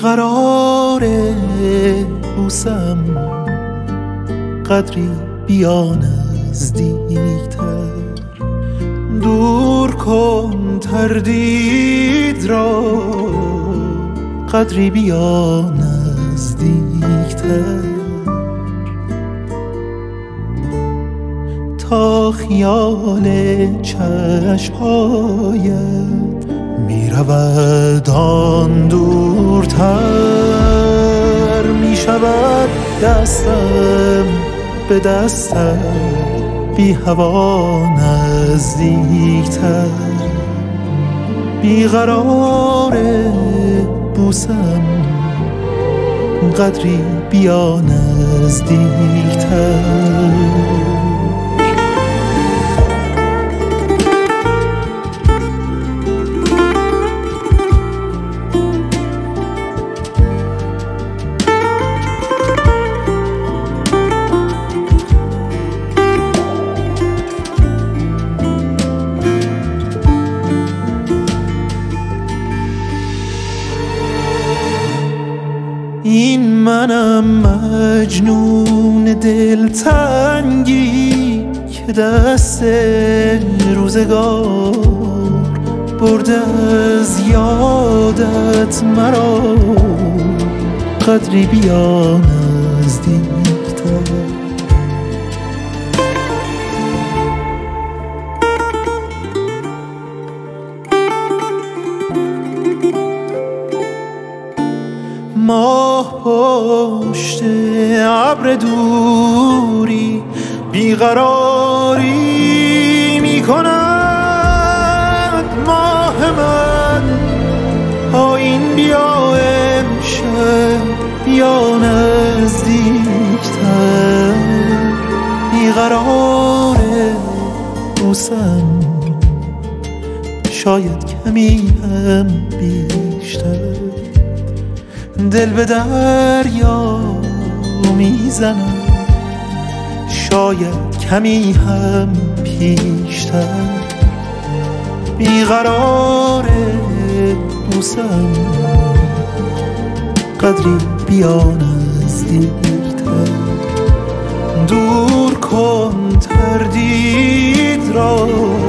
بیقرار بوسم قدری بیا نزدیکتر، دور کن تردید را قدری بیا نزدیکتر، تا خیال چشمهایت می رود آن دورتر، می شود دستم به دستت بی هوا نزدیکتر، بیقرار بوسم قدری بیا نزدیکتر. این منم مجنون دلتنگی که دست روزگار برده از یادت مرا قدری بیا نزدیکتر، ماه پشت ابر دوری بیقراری می کند، ماه من آیین بیا امشب بیا نزدیکتر، بیقرار بوسم شاید کمی هم بیشتر، دل به دریا میزنم شاید کمی هم پیشتر، بیقرار بوسم قدری بیا نزدیکتر، دور کن تردید را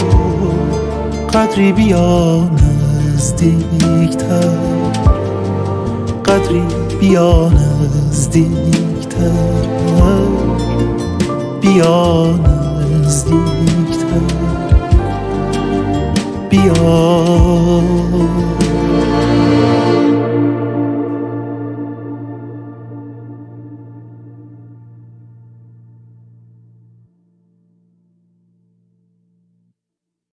قدری بیا نزدیکتر، قدری بیا نزدیکتر، بیا نزدیکتر، بیا